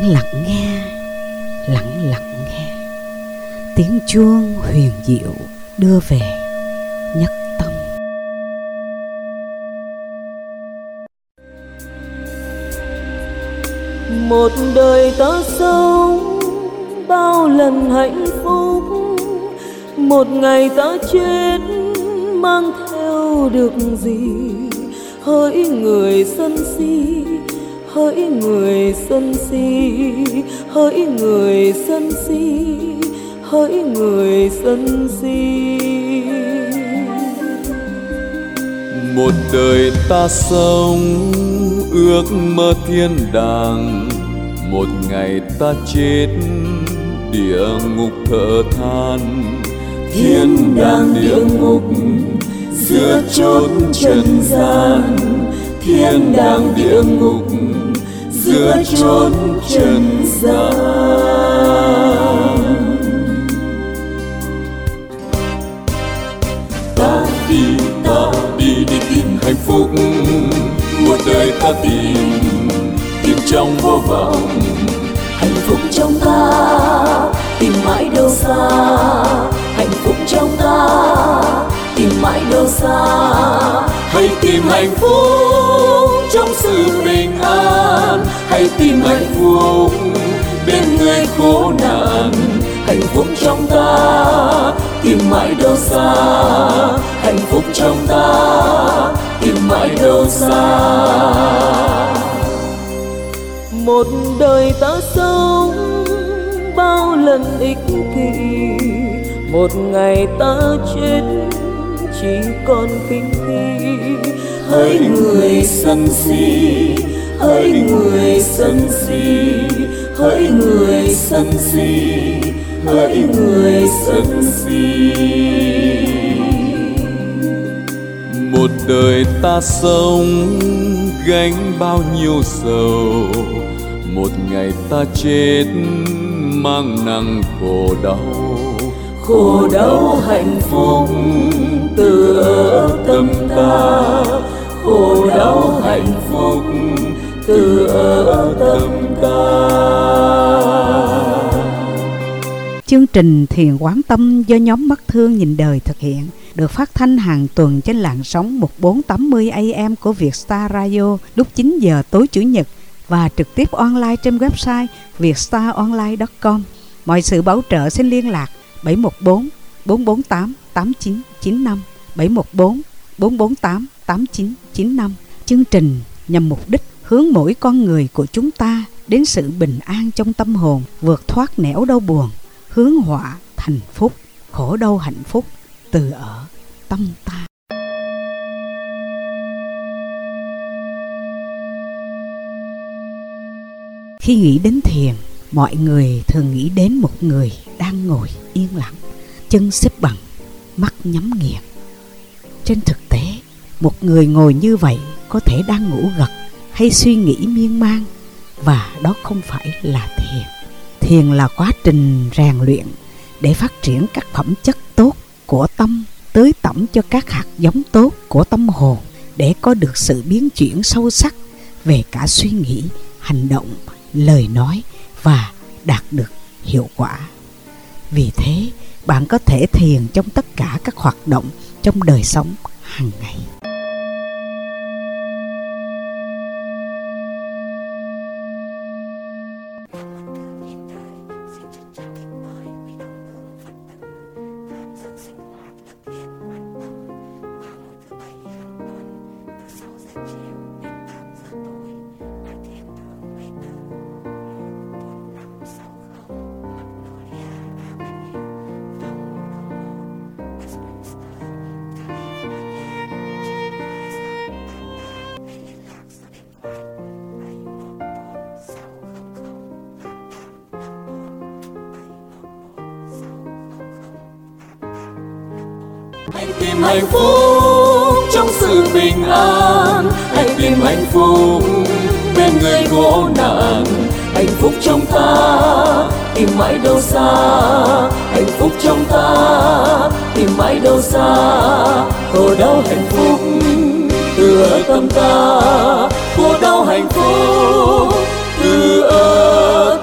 Lặng lặng nghe tiếng chuông huyền diệu đưa về nhất tâm. Một đời ta sống bao lần hạnh phúc, một ngày ta chết mang theo được gì? Hỡi người sân si, hỡi người sân si, hỡi người sân si, hỡi người sân si. Một đời ta sống ước mơ thiên đàng, một ngày ta chết địa ngục thở than. Thiên đàng địa ngục giữa chốn trần gian, thiên đàng địa ngục giữa chốn trần gian. Ta đi đi tìm hạnh phúc, một đời ta tìm trong vô vọng. Hạnh phúc trong ta tìm mãi đâu xa, hạnh phúc trong ta tìm mãi đâu xa. Hãy tìm hạnh phúc trong sự bình an, hãy tìm hạnh phúc bên người khổ nạn. Hạnh phúc trong ta tìm mãi đâu xa, hạnh phúc trong ta tìm mãi đâu xa. Một đời ta sống bao lần ích kỷ, một ngày ta chết chỉ còn khinh khi. Hỡi người sân si, hỡi người sân si, hỡi người sân si, hỡi người sân si. Một đời ta sống gánh bao nhiêu sầu, một ngày ta chết mang nặng khổ đau. Khổ đau hạnh phúc từ ở tâm ta, khổ đau hạnh phúc từ ở tâm ta. Chương trình Thiền Quán Tâm do nhóm Mắt Thương Nhìn Đời thực hiện, được phát thanh hàng tuần trên làn sóng 1480 AM của Vietstar Radio lúc 9 giờ tối Chủ nhật và trực tiếp online trên website vietstaronline.com. Mọi sự bảo trợ xin liên lạc 714 448 8995, 714 448 8995. Chương trình nhằm mục đích hướng mỗi con người của chúng ta đến sự bình an trong tâm hồn, vượt thoát nẻo đau buồn, hướng họa thành phúc, khổ đau hạnh phúc từ ở tâm ta. Khi nghĩ đến thiền, mọi người thường nghĩ đến một người đang ngồi yên lặng, chân xếp bằng, mắt nhắm nghiền. Trên thực tế, một người ngồi như vậy có thể đang ngủ gật hay suy nghĩ miên man, và đó không phải là thiền. Thiền là quá trình rèn luyện để phát triển các phẩm chất tốt của tâm, tưới tẩm cho các hạt giống tốt của tâm hồn để có được sự biến chuyển sâu sắc về cả suy nghĩ, hành động, lời nói và đạt được hiệu quả. Vì thế, bạn có thể thiền trong tất cả các hoạt động trong đời sống hàng ngày. Hãy tìm hạnh phúc trong sự bình an, hãy tìm hạnh phúc bên người khổ nạn. Hạnh phúc trong ta tìm mãi đâu xa, hạnh phúc trong ta tìm mãi đâu xa. Khổ đau hạnh phúc từ ở tâm ta, khổ đau hạnh phúc từ ở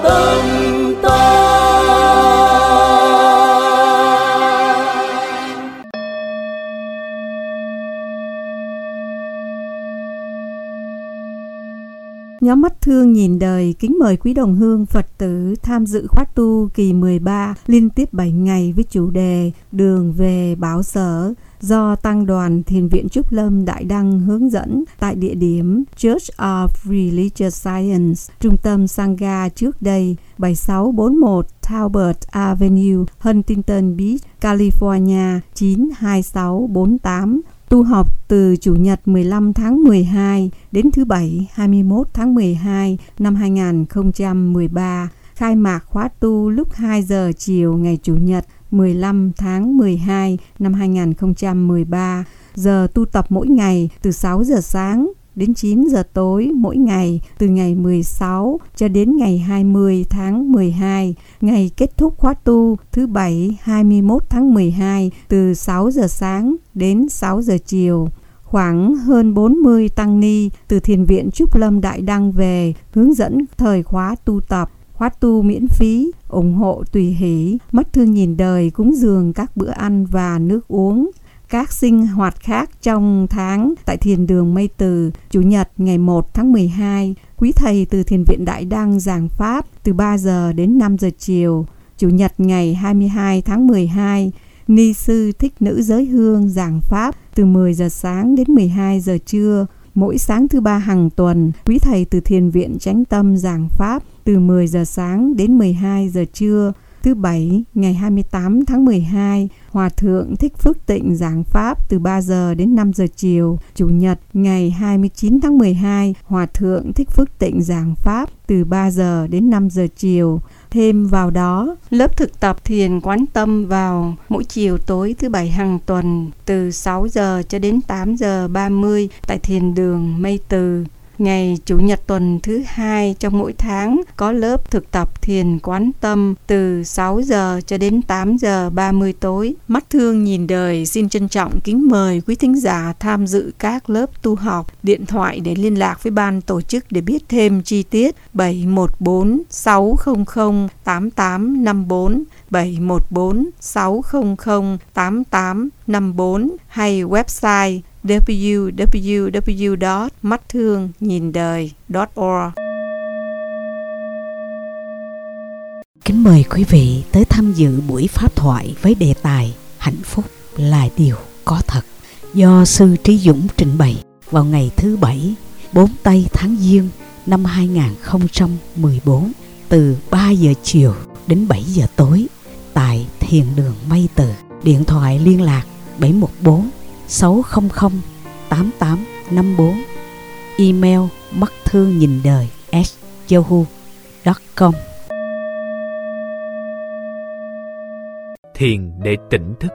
Nhóm Mắt Thương Nhìn Đời kính mời quý đồng hương Phật tử tham dự khóa tu kỳ 13 liên tiếp 7 ngày với chủ đề Đường về Bảo Sở do Tăng đoàn Thiền viện Trúc Lâm Đại Đăng hướng dẫn tại địa điểm Church of Religious Science, trung tâm Sangha trước đây, 7641 Talbot Avenue, Huntington Beach, California 92648. Tu học từ Chủ nhật 15 tháng 12 đến thứ Bảy 21 tháng 12 năm 2013. Khai mạc khóa tu lúc 2 giờ chiều ngày Chủ nhật 15 tháng 12 năm 2013. Giờ tu tập mỗi ngày từ 6 giờ sáng đến 9 giờ tối mỗi ngày từ ngày 16 cho đến ngày 20 tháng 12. Ngày kết thúc khóa tu thứ Bảy 21 tháng 12 từ 6 giờ sáng đến 6 giờ chiều. Khoảng hơn 40 tăng ni từ Thiền viện Trúc Lâm Đại Đăng về hướng dẫn thời khóa tu tập. Khóa tu miễn phí, ủng hộ tùy hỷ, Mắt Thương Nhìn Đời cúng dường các bữa ăn và nước uống. Các sinh hoạt khác trong tháng tại Thiền đường Mây Từ, Chủ nhật ngày 1 tháng 12, quý thầy từ Thiền viện Đại Đăng giảng Pháp từ 3 giờ đến 5 giờ chiều. Chủ nhật ngày 22 tháng 12, Ni sư Thích Nữ Giới Hương giảng Pháp từ 10 giờ sáng đến 12 giờ trưa. Mỗi sáng thứ Ba hàng tuần, quý thầy từ Thiền viện Chánh Tâm giảng Pháp từ 10 giờ sáng đến 12 giờ trưa. Thứ Bảy, ngày 28 tháng 12, Hòa Thượng Thích Phước Tịnh giảng Pháp từ 3 giờ đến 5 giờ chiều. Chủ nhật, ngày 29 tháng 12, Hòa Thượng Thích Phước Tịnh giảng Pháp từ 3 giờ đến 5 giờ chiều. Thêm vào đó, lớp thực tập thiền quán tâm vào mỗi chiều tối thứ Bảy hàng tuần từ 6 giờ cho đến 8 giờ 30 tại Thiền đường Mây Từ. Ngày Chủ nhật tuần thứ 2 trong mỗi tháng có lớp thực tập thiền quán tâm từ 6 giờ cho đến 8 giờ 30 tối. Mắt Thương Nhìn Đời xin trân trọng kính mời quý thính giả tham dự các lớp tu học. Điện thoại để liên lạc với ban tổ chức để biết thêm chi tiết 714 600 8854 714 600 8854 hay website www.matthoonghinDđời.org. Kính mời quý vị tới tham dự buổi pháp thoại với đề tài Hạnh phúc là điều có thật do Sư Trí Dũng trình bày vào ngày thứ Bảy 4 tây tháng Giêng năm 2014 từ 3 giờ chiều đến 7 giờ tối tại Thiền đường Mây Từ. Điện thoại liên lạc 714 600 8854. Email matthoonghinDđời@yahoo.com. Thiền để tỉnh thức.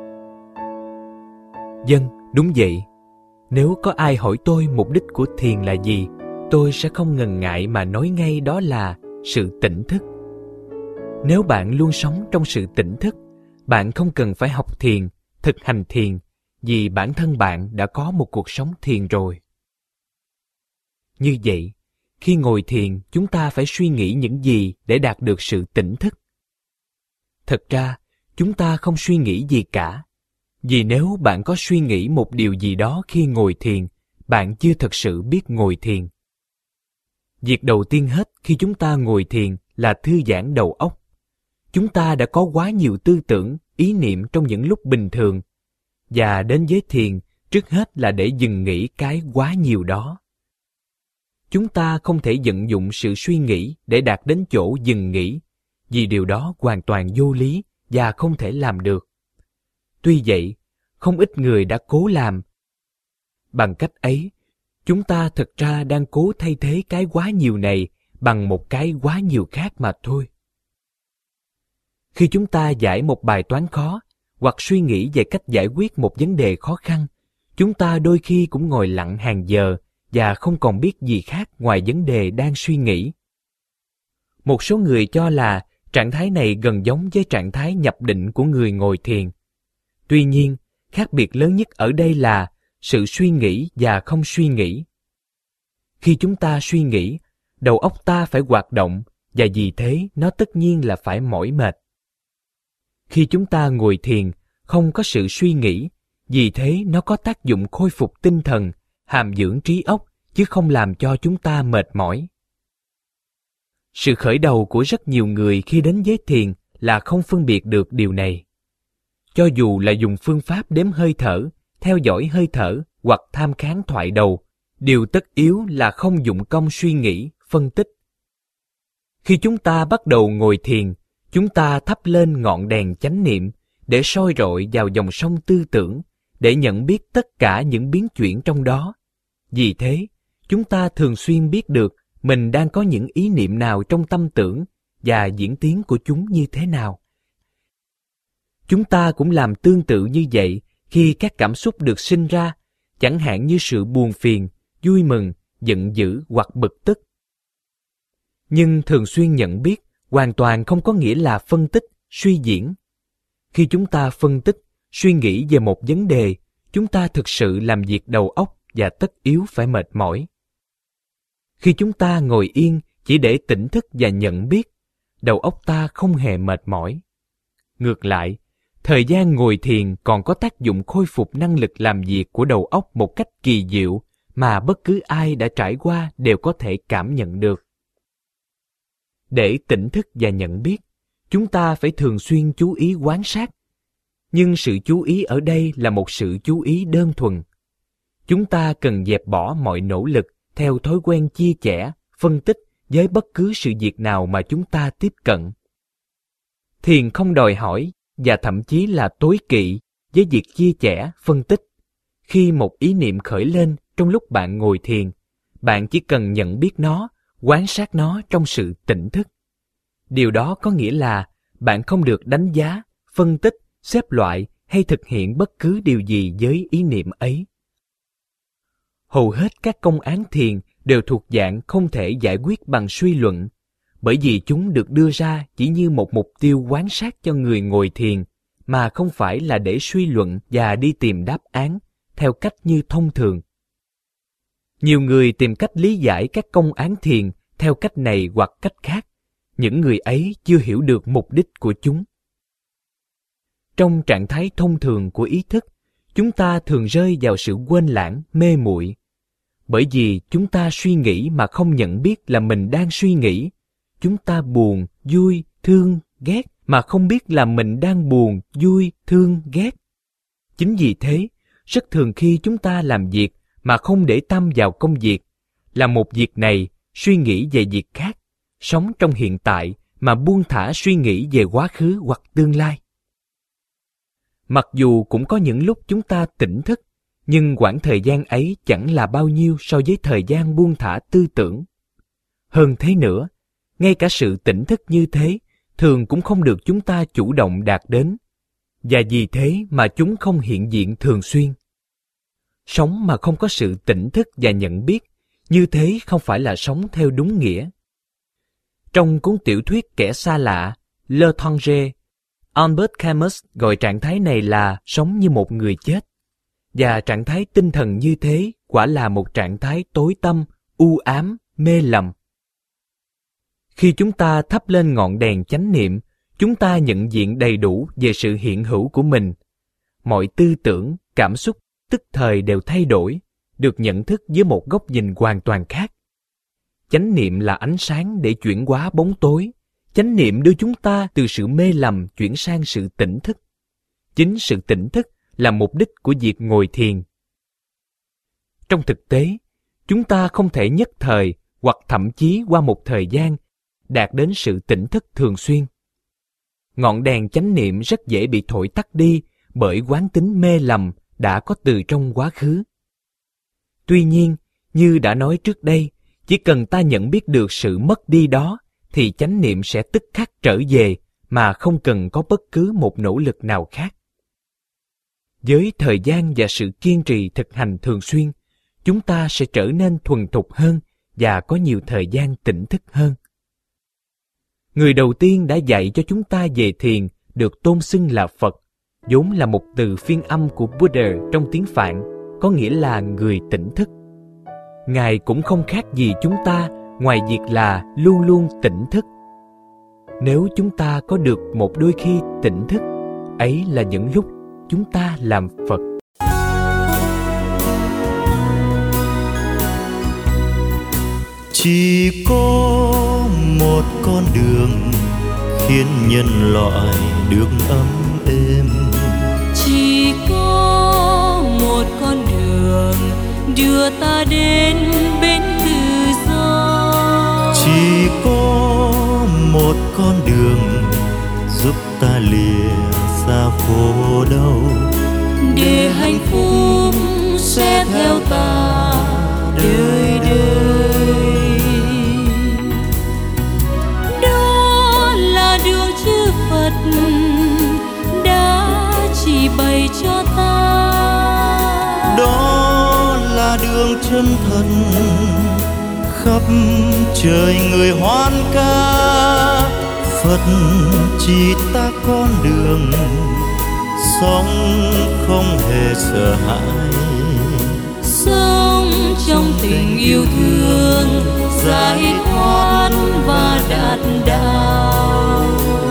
Vâng, đúng vậy. Nếu có ai hỏi tôi mục đích của thiền là gì, tôi sẽ không ngần ngại mà nói ngay đó là sự tỉnh thức. Nếu bạn luôn sống trong sự tỉnh thức, bạn không cần phải học thiền, thực hành thiền, vì bản thân bạn đã có một cuộc sống thiền rồi. Như vậy, khi ngồi thiền, chúng ta phải suy nghĩ những gì để đạt được sự tỉnh thức? Thật ra, chúng ta không suy nghĩ gì cả. Vì nếu bạn có suy nghĩ một điều gì đó khi ngồi thiền, bạn chưa thật sự biết ngồi thiền. Việc đầu tiên hết khi chúng ta ngồi thiền là thư giãn đầu óc. Chúng ta đã có quá nhiều tư tưởng, ý niệm trong những lúc bình thường, và đến với thiền, trước hết là để dừng nghĩ cái quá nhiều đó. Chúng ta không thể vận dụng sự suy nghĩ để đạt đến chỗ dừng nghĩ, vì điều đó hoàn toàn vô lý và không thể làm được. Tuy vậy, không ít người đã cố làm. Bằng cách ấy, chúng ta thực ra đang cố thay thế cái quá nhiều này bằng một cái quá nhiều khác mà thôi. Khi chúng ta giải một bài toán khó, hoặc suy nghĩ về cách giải quyết một vấn đề khó khăn, chúng ta đôi khi cũng ngồi lặng hàng giờ và không còn biết gì khác ngoài vấn đề đang suy nghĩ. Một số người cho là trạng thái này gần giống với trạng thái nhập định của người ngồi thiền. Tuy nhiên, khác biệt lớn nhất ở đây là sự suy nghĩ và không suy nghĩ. Khi chúng ta suy nghĩ, đầu óc ta phải hoạt động, và vì thế nó tất nhiên là phải mỏi mệt. Khi chúng ta ngồi thiền, không có sự suy nghĩ, vì thế nó có tác dụng khôi phục tinh thần, hàm dưỡng trí óc chứ không làm cho chúng ta mệt mỏi. Sự khởi đầu của rất nhiều người khi đến với thiền là không phân biệt được điều này. Cho dù là dùng phương pháp đếm hơi thở, theo dõi hơi thở hoặc tham kháng thoại đầu, điều tất yếu là không dụng công suy nghĩ, phân tích. Khi chúng ta bắt đầu ngồi thiền, chúng ta thắp lên ngọn đèn chánh niệm để soi rọi vào dòng sông tư tưởng, để nhận biết tất cả những biến chuyển trong đó. Vì thế, chúng ta thường xuyên biết được mình đang có những ý niệm nào trong tâm tưởng và diễn tiến của chúng như thế nào. Chúng ta cũng làm tương tự như vậy khi các cảm xúc được sinh ra, chẳng hạn như sự buồn phiền, vui mừng, giận dữ hoặc bực tức. Nhưng thường xuyên nhận biết hoàn toàn không có nghĩa là phân tích, suy diễn. Khi chúng ta phân tích, suy nghĩ về một vấn đề, chúng ta thực sự làm việc đầu óc và tất yếu phải mệt mỏi. Khi chúng ta ngồi yên chỉ để tỉnh thức và nhận biết, đầu óc ta không hề mệt mỏi. Ngược lại, thời gian ngồi thiền còn có tác dụng khôi phục năng lực làm việc của đầu óc một cách kỳ diệu mà bất cứ ai đã trải qua đều có thể cảm nhận được. Để tỉnh thức và nhận biết, chúng ta phải thường xuyên chú ý quan sát. Nhưng sự chú ý ở đây là một sự chú ý đơn thuần. Chúng ta cần dẹp bỏ mọi nỗ lực theo thói quen chia sẻ, phân tích với bất cứ sự việc nào mà chúng ta tiếp cận. Thiền không đòi hỏi và thậm chí là tối kỵ với việc chia sẻ, phân tích. Khi một ý niệm khởi lên trong lúc bạn ngồi thiền, bạn chỉ cần nhận biết nó, quan sát nó trong sự tỉnh thức. Điều đó có nghĩa là bạn không được đánh giá, phân tích, xếp loại hay thực hiện bất cứ điều gì với ý niệm ấy. Hầu hết các công án thiền đều thuộc dạng không thể giải quyết bằng suy luận, bởi vì chúng được đưa ra chỉ như một mục tiêu quan sát cho người ngồi thiền, mà không phải là để suy luận và đi tìm đáp án theo cách như thông thường. Nhiều người tìm cách lý giải các công án thiền theo cách này hoặc cách khác. Những người ấy chưa hiểu được mục đích của chúng. Trong trạng thái thông thường của ý thức, chúng ta thường rơi vào sự quên lãng, mê muội. Bởi vì chúng ta suy nghĩ mà không nhận biết là mình đang suy nghĩ. Chúng ta buồn, vui, thương, ghét mà không biết là mình đang buồn, vui, thương, ghét. Chính vì thế, rất thường khi chúng ta làm việc mà không để tâm vào công việc, làm một việc này, suy nghĩ về việc khác, sống trong hiện tại mà buông thả suy nghĩ về quá khứ hoặc tương lai. Mặc dù cũng có những lúc chúng ta tỉnh thức, nhưng quãng thời gian ấy chẳng là bao nhiêu so với thời gian buông thả tư tưởng. Hơn thế nữa, ngay cả sự tỉnh thức như thế, thường cũng không được chúng ta chủ động đạt đến, và vì thế mà chúng không hiện diện thường xuyên. Sống mà không có sự tỉnh thức và nhận biết, như thế không phải là sống theo đúng nghĩa. Trong cuốn tiểu thuyết Kẻ xa lạ, L'Étranger, Albert Camus gọi trạng thái này là sống như một người chết. Và trạng thái tinh thần như thế quả là một trạng thái tối tăm, u ám, mê lầm. Khi chúng ta thắp lên ngọn đèn chánh niệm, chúng ta nhận diện đầy đủ về sự hiện hữu của mình. Mọi tư tưởng, cảm xúc tức thời đều thay đổi, được nhận thức dưới một góc nhìn hoàn toàn khác. Chánh niệm là ánh sáng để chuyển hóa bóng tối. Chánh niệm đưa chúng ta từ sự mê lầm chuyển sang sự tỉnh thức. Chính sự tỉnh thức là mục đích của việc ngồi thiền. Trong thực tế, chúng ta không thể nhất thời hoặc thậm chí qua một thời gian đạt đến sự tỉnh thức thường xuyên. Ngọn đèn chánh niệm rất dễ bị thổi tắt đi bởi quán tính mê lầm đã có từ trong quá khứ. Tuy nhiên, như đã nói trước đây, chỉ cần ta nhận biết được sự mất đi đó, thì chánh niệm sẽ tức khắc trở về mà không cần có bất cứ một nỗ lực nào khác. Với thời gian và sự kiên trì thực hành thường xuyên, chúng ta sẽ trở nên thuần thục hơn và có nhiều thời gian tỉnh thức hơn. Người đầu tiên đã dạy cho chúng ta về thiền được tôn xưng là Phật, vốn là một từ phiên âm của Buddha trong tiếng Phạn, có nghĩa là người tỉnh thức. Ngài cũng không khác gì chúng ta ngoài việc là luôn luôn tỉnh thức. Nếu chúng ta có được một đôi khi tỉnh thức, ấy là những lúc chúng ta làm Phật. Chỉ có một con đường khiến nhân loại được ấm êm. Chỉ có một con đường đưa ta đến bên tự do. Chỉ có một con đường giúp ta lìa xa khổ đau. Để hạnh phúc sẽ theo ta đời đời. Đó là đường chư Phật đã chỉ bày cho ta. Đó là đường chân thật khắp trời người hoan ca. Phật chỉ ta con đường sống không hề sợ hãi. Sống trong tình yêu thương, giải thoát và đạt đạo.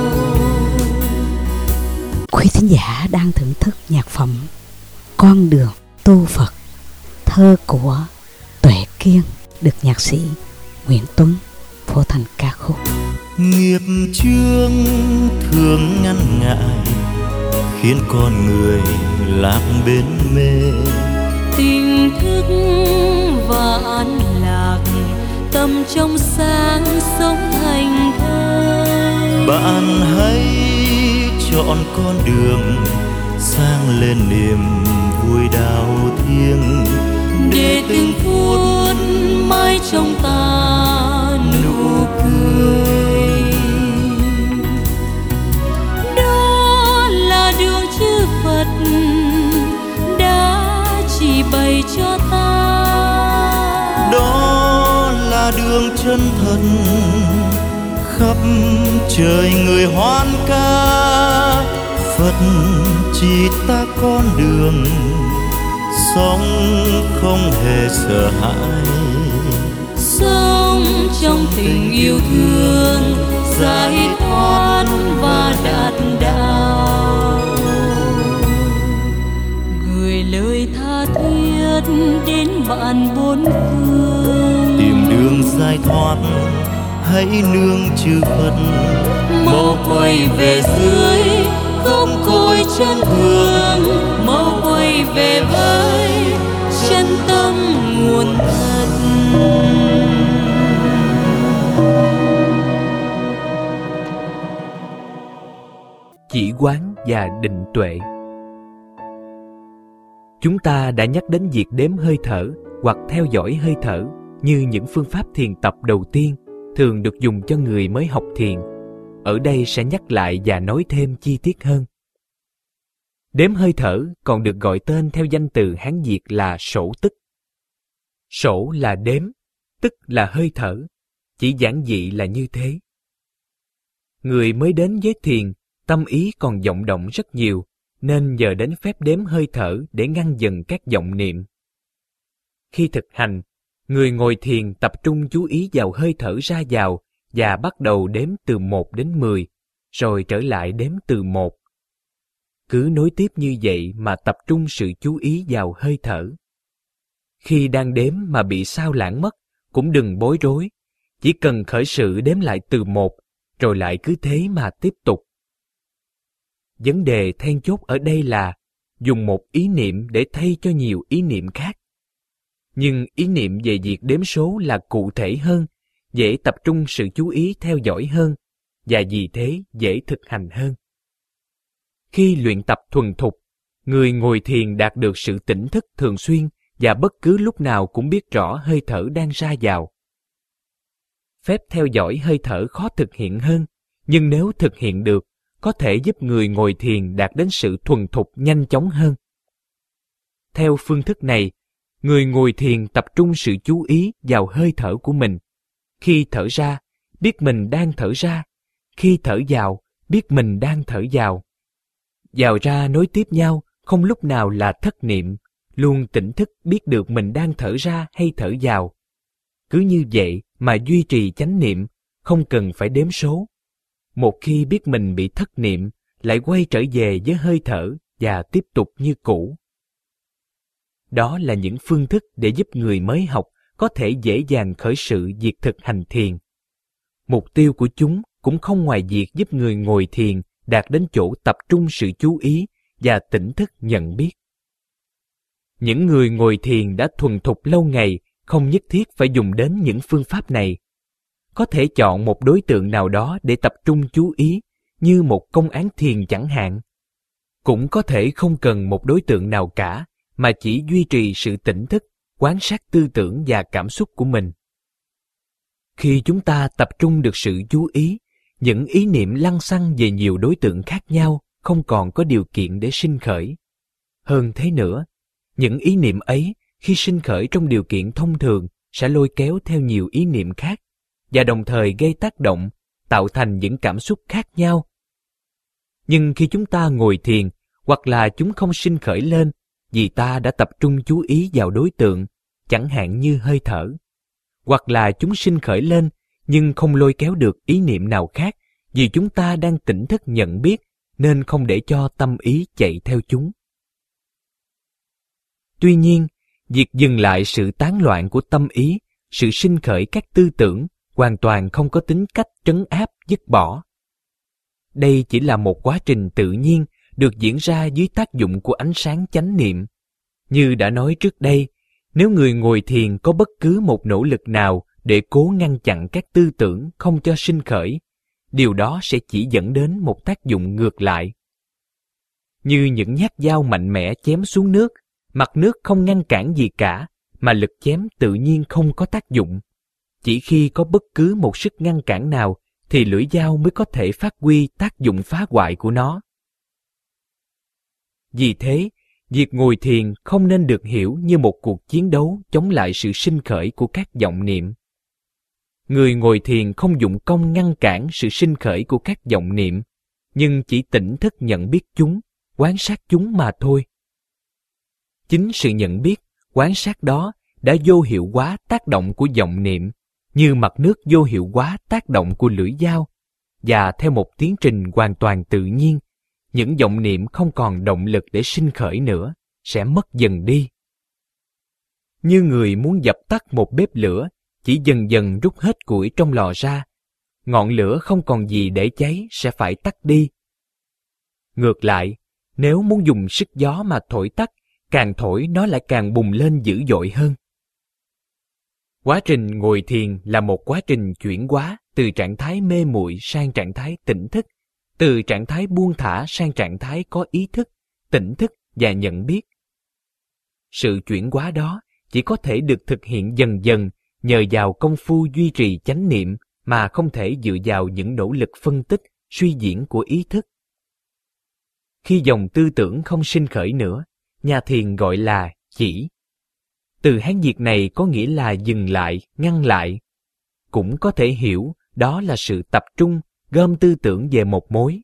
Quý thính giả đang thưởng thức nhạc phẩm Con đường tu Phật, thơ của Tuệ Kiên, được nhạc sĩ Nguyễn Tuấn phổ thành ca khúc. Nghiệp chướng thường ngăn ngại khiến con người lạc bên mê. Tỉnh thức và an lạc, tâm trong sáng sống thành thơi. Bạn hãy chọn con đường sang lên niềm vui đạo thiêng. Để từng phút mãi trong ta nụ cười. Đó là đường chư Phật đã chỉ bày cho ta. Đó là đường chân thật khắp trời người hoan ca. Phật chỉ ta con đường sống không hề sợ hãi. Sống trong tình yêu thương, giải thoát và đạt đạo. Gửi lời tha thiết đến bạn bốn phương. Tìm đường giải thoát hãy nương chư Phật. Mau quay về dưới gốc cội chân hương. Mau quay về với chân tâm nguồn thật. Chỉ quán và định tuệ. Chúng ta đã nhắc đến việc đếm hơi thở hoặc theo dõi hơi thở như những phương pháp thiền tập đầu tiên thường được dùng cho người mới học thiền. Ở đây sẽ nhắc lại và nói thêm chi tiết hơn. Đếm hơi thở còn được gọi tên theo danh từ Hán Việt là sổ tức. Sổ là đếm, tức là hơi thở, chỉ giản dị là như thế. Người mới đến với thiền, tâm ý còn vọng động rất nhiều, nên nhờ đến phép đếm hơi thở để ngăn dần các vọng niệm. Khi thực hành, người ngồi thiền tập trung chú ý vào hơi thở ra vào và bắt đầu đếm từ 1 đến 10, rồi trở lại đếm từ 1. Cứ nối tiếp như vậy mà tập trung sự chú ý vào hơi thở. Khi đang đếm mà bị sao lãng mất, cũng đừng bối rối, chỉ cần khởi sự đếm lại từ 1, rồi lại cứ thế mà tiếp tục. Vấn đề then chốt ở đây là dùng một ý niệm để thay cho nhiều ý niệm khác. Nhưng ý niệm về việc đếm số là cụ thể hơn, dễ tập trung sự chú ý theo dõi hơn, và vì thế dễ thực hành hơn. Khi luyện tập thuần thục, người ngồi thiền đạt được sự tỉnh thức thường xuyên và bất cứ lúc nào cũng biết rõ hơi thở đang ra vào. Phép theo dõi hơi thở khó thực hiện hơn, nhưng nếu thực hiện được, có thể giúp người ngồi thiền đạt đến sự thuần thục nhanh chóng hơn. Theo phương thức này, người ngồi thiền tập trung sự chú ý vào hơi thở của mình. Khi thở ra, biết mình đang thở ra. Khi thở vào, biết mình đang thở vào. Vào ra nối tiếp nhau, không lúc nào là thất niệm, luôn tỉnh thức biết được mình đang thở ra hay thở vào. Cứ như vậy mà duy trì chánh niệm, không cần phải đếm số. Một khi biết mình bị thất niệm, lại quay trở về với hơi thở và tiếp tục như cũ. Đó là những phương thức để giúp người mới học có thể dễ dàng khởi sự việc thực hành thiền. Mục tiêu của chúng cũng không ngoài việc giúp người ngồi thiền đạt đến chỗ tập trung sự chú ý và tỉnh thức nhận biết. Những người ngồi thiền đã thuần thục lâu ngày không nhất thiết phải dùng đến những phương pháp này. Có thể chọn một đối tượng nào đó để tập trung chú ý, như một công án thiền chẳng hạn. Cũng có thể không cần một đối tượng nào cả, mà chỉ duy trì sự tỉnh thức, quan sát tư tưởng và cảm xúc của mình. Khi chúng ta tập trung được sự chú ý, những ý niệm lăng xăng về nhiều đối tượng khác nhau không còn có điều kiện để sinh khởi. Hơn thế nữa, những ý niệm ấy khi sinh khởi trong điều kiện thông thường sẽ lôi kéo theo nhiều ý niệm khác và đồng thời gây tác động, tạo thành những cảm xúc khác nhau. Nhưng khi chúng ta ngồi thiền, hoặc là chúng không sinh khởi lên vì ta đã tập trung chú ý vào đối tượng, chẳng hạn như hơi thở, hoặc là chúng sinh khởi lên nhưng không lôi kéo được ý niệm nào khác vì chúng ta đang tỉnh thức nhận biết nên không để cho tâm ý chạy theo chúng. Tuy nhiên, việc dừng lại sự tán loạn của tâm ý, sự sinh khởi các tư tưởng hoàn toàn không có tính cách trấn áp dứt bỏ. Đây chỉ là một quá trình tự nhiên được diễn ra dưới tác dụng của ánh sáng chánh niệm. Như đã nói trước đây, nếu người ngồi thiền có bất cứ một nỗ lực nào để cố ngăn chặn các tư tưởng không cho sinh khởi, điều đó sẽ chỉ dẫn đến một tác dụng ngược lại. Như những nhát dao mạnh mẽ chém xuống nước, mặt nước không ngăn cản gì cả, mà lực chém tự nhiên không có tác dụng. Chỉ khi có bất cứ một sức ngăn cản nào thì lưỡi dao mới có thể phát huy tác dụng phá hoại của nó. Vì thế, việc ngồi thiền không nên được hiểu như một cuộc chiến đấu chống lại sự sinh khởi của các vọng niệm. Người ngồi thiền không dụng công ngăn cản sự sinh khởi của các vọng niệm, nhưng chỉ tỉnh thức nhận biết chúng, quan sát chúng mà thôi. Chính sự nhận biết, quan sát đó đã vô hiệu hóa tác động của vọng niệm, như mặt nước vô hiệu hóa tác động của lưỡi dao, và theo một tiến trình hoàn toàn tự nhiên, những vọng niệm không còn động lực để sinh khởi nữa, sẽ mất dần đi. Như người muốn dập tắt một bếp lửa, chỉ dần dần rút hết củi trong lò ra, ngọn lửa không còn gì để cháy sẽ phải tắt đi. Ngược lại, nếu muốn dùng sức gió mà thổi tắt, càng thổi nó lại càng bùng lên dữ dội hơn. Quá trình ngồi thiền là một quá trình chuyển hóa từ trạng thái mê muội sang trạng thái tỉnh thức, từ trạng thái buông thả sang trạng thái có ý thức, tỉnh thức và nhận biết. Sự chuyển hóa đó chỉ có thể được thực hiện dần dần nhờ vào công phu duy trì chánh niệm mà không thể dựa vào những nỗ lực phân tích, suy diễn của ý thức. Khi dòng tư tưởng không sinh khởi nữa, nhà thiền gọi là chỉ. Từ Hán Việt này có nghĩa là dừng lại, ngăn lại. Cũng có thể hiểu đó là sự tập trung, gom tư tưởng về một mối.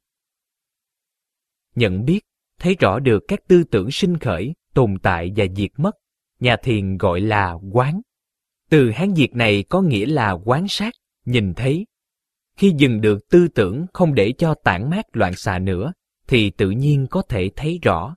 Nhận biết, thấy rõ được các tư tưởng sinh khởi, tồn tại và diệt mất, nhà thiền gọi là quán. Từ Hán Việt này có nghĩa là quan sát, nhìn thấy. Khi dừng được tư tưởng không để cho tản mát loạn xạ nữa, thì tự nhiên có thể thấy rõ.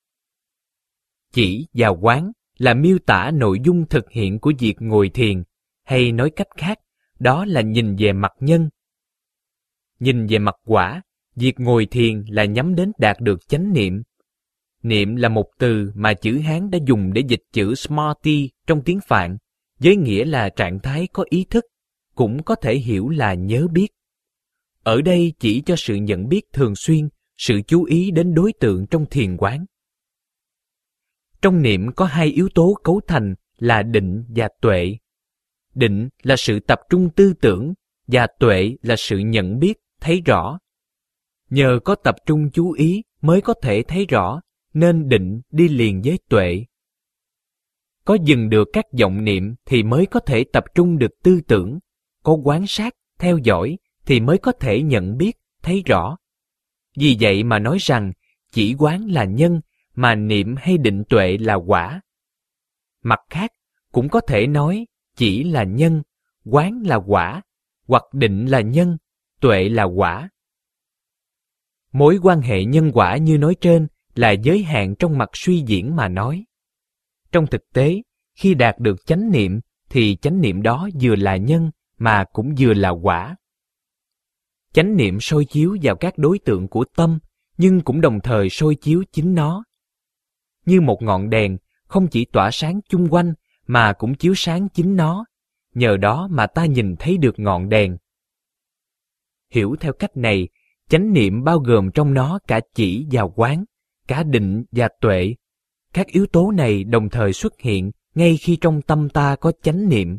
Chỉ và quán là miêu tả nội dung thực hiện của việc ngồi thiền, hay nói cách khác, đó là nhìn về mặt nhân. Nhìn về mặt quả, việc ngồi thiền là nhắm đến đạt được chánh niệm. Niệm là một từ mà chữ Hán đã dùng để dịch chữ smarty trong tiếng Phạn, với nghĩa là trạng thái có ý thức, cũng có thể hiểu là nhớ biết. Ở đây chỉ cho sự nhận biết thường xuyên, sự chú ý đến đối tượng trong thiền quán. Trong niệm có hai yếu tố cấu thành là định và tuệ. Định là sự tập trung tư tưởng và tuệ là sự nhận biết, thấy rõ. Nhờ có tập trung chú ý mới có thể thấy rõ, nên định đi liền với tuệ. Có dừng được các vọng niệm thì mới có thể tập trung được tư tưởng, có quan sát, theo dõi thì mới có thể nhận biết, thấy rõ. Vì vậy mà nói rằng chỉ quán là nhân, mà niệm hay định tuệ là quả. Mặt khác, cũng có thể nói chỉ là nhân, quán là quả, hoặc định là nhân, tuệ là quả. Mối quan hệ nhân quả như nói trên là giới hạn trong mặt suy diễn mà nói. Trong thực tế, khi đạt được chánh niệm thì chánh niệm đó vừa là nhân mà cũng vừa là quả. Chánh niệm soi chiếu vào các đối tượng của tâm, nhưng cũng đồng thời soi chiếu chính nó. Như một ngọn đèn, không chỉ tỏa sáng chung quanh mà cũng chiếu sáng chính nó, nhờ đó mà ta nhìn thấy được ngọn đèn. Hiểu theo cách này, chánh niệm bao gồm trong nó cả chỉ và quán, cả định và tuệ. Các yếu tố này đồng thời xuất hiện ngay khi trong tâm ta có chánh niệm.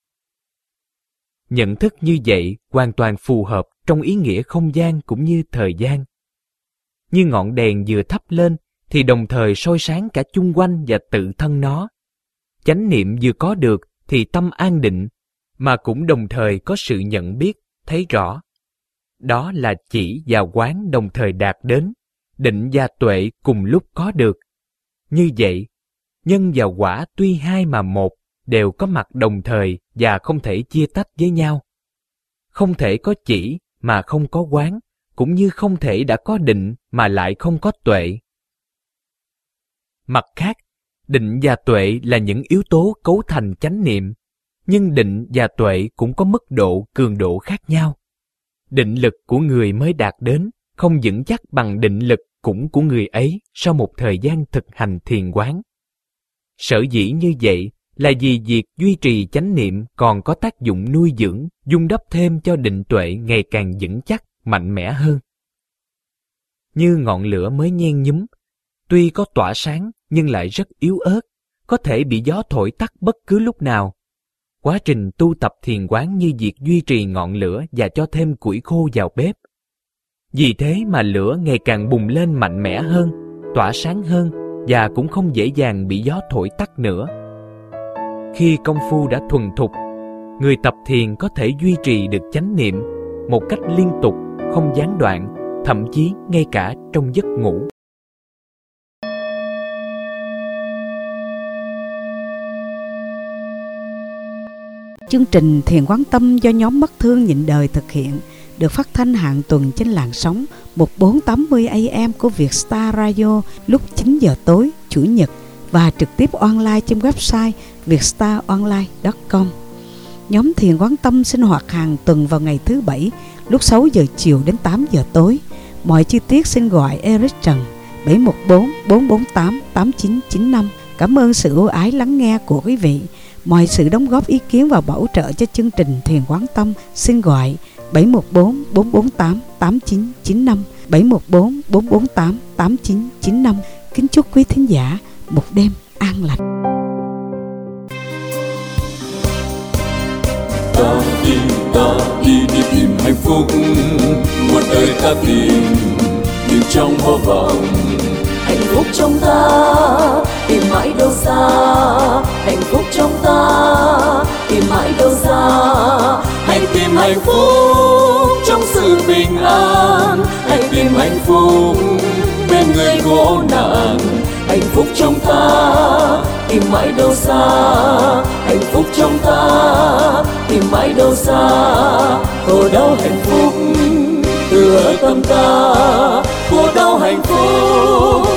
Nhận thức như vậy hoàn toàn phù hợp trong ý nghĩa không gian cũng như thời gian. Như ngọn đèn vừa thắp lên thì đồng thời soi sáng cả chung quanh và tự thân nó. Chánh niệm vừa có được thì tâm an định, mà cũng đồng thời có sự nhận biết, thấy rõ. Đó là chỉ và quán đồng thời đạt đến, định và tuệ cùng lúc có được. Như vậy, nhân và quả tuy hai mà một, đều có mặt đồng thời và không thể chia tách với nhau. Không thể có chỉ mà không có quán, cũng như không thể đã có định mà lại không có tuệ. Mặt khác, định và tuệ là những yếu tố cấu thành chánh niệm, nhưng định và tuệ cũng có mức độ, cường độ khác nhau. Định lực của người mới đạt đến không vững chắc bằng định lực cũng của người ấy sau một thời gian thực hành thiền quán. Sở dĩ như vậy là vì việc duy trì chánh niệm còn có tác dụng nuôi dưỡng, vun đắp thêm cho định tuệ ngày càng vững chắc, mạnh mẽ hơn. Như ngọn lửa mới nhen nhúm, tuy có tỏa sáng nhưng lại rất yếu ớt, có thể bị gió thổi tắt bất cứ lúc nào. Quá trình tu tập thiền quán như việc duy trì ngọn lửa và cho thêm củi khô vào bếp. Vì thế mà lửa ngày càng bùng lên mạnh mẽ hơn, tỏa sáng hơn và cũng không dễ dàng bị gió thổi tắt nữa. Khi công phu đã thuần thục, người tập thiền có thể duy trì được chánh niệm một cách liên tục, không gián đoạn, thậm chí ngay cả trong giấc ngủ. Chương trình Thiền Quán Tâm do nhóm Mất Thương Nhịn Đời thực hiện, được phát thanh hàng tuần trên làn sóng 1480 AM của Vietstar Radio lúc 9 giờ tối Chủ nhật và trực tiếp online trên website vietstaronline.com. Nhóm Thiền Quán Tâm sinh hoạt hàng tuần vào ngày thứ Bảy lúc 6 giờ chiều đến 8 giờ tối. Mọi chi tiết xin gọi Eric Trần 714-448-8995. Cảm ơn sự ưu ái lắng nghe của quý vị. Mọi sự đóng góp ý kiến và bảo trợ cho chương trình Thiền Quán Tâm xin gọi 714-448-8995, 714-448-8995. Kính chúc quý thính giả một đêm an lành. Ta đi tìm hạnh phúc, một đời ta tìm nhưng trong vô vọng. Hạnh phúc trong ta tìm mãi đâu xa, hạnh phúc trong ta tìm mãi đâu xa. Hãy tìm hạnh phúc trong sự bình an, hãy tìm hạnh phúc bên người khổ nạn. Hạnh phúc trong ta tìm mãi đâu xa, hạnh phúc trong ta tìm mãi đâu xa. Khổ đau hạnh phúc tựa tâm ta, khổ đau hạnh phúc